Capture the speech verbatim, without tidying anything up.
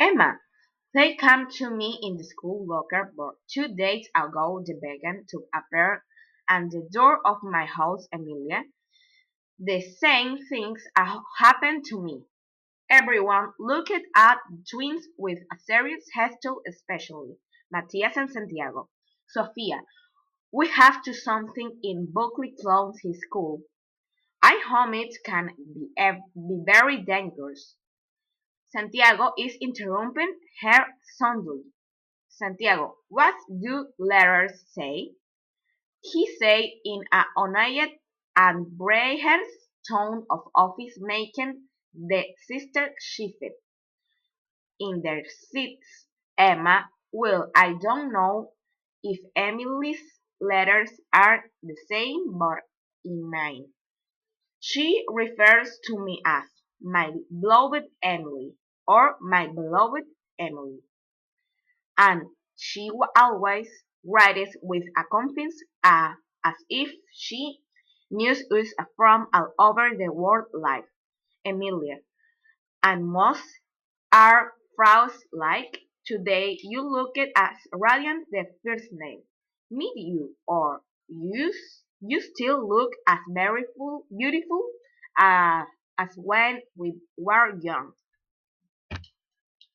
Emma, they came to me in the school locker but two days ago they began to appear at the door of my house, Emilia. The same things ha- happened to me. Everyone looked at the twins with a serious haste, especially Matias and Santiago. Sofia, we have to something in Buckley close his school. I hope it can be, ev- be very dangerous. Santiago is interrupting her suddenly. Santiago, what do letters say? He said in an annoyed and breathless tone of office, making the sister shift in their seats. Emma, well, I don't know if Emily's letters are the same, but in mine. She refers to me as my beloved Emily or my beloved Emily, and she always writes with a confidence uh, as if she knew us from all over the world like Emilia, and most are frows like today you look at as radiant the first name. Meet you or you you still look as beautiful beautiful uh, as when we were young.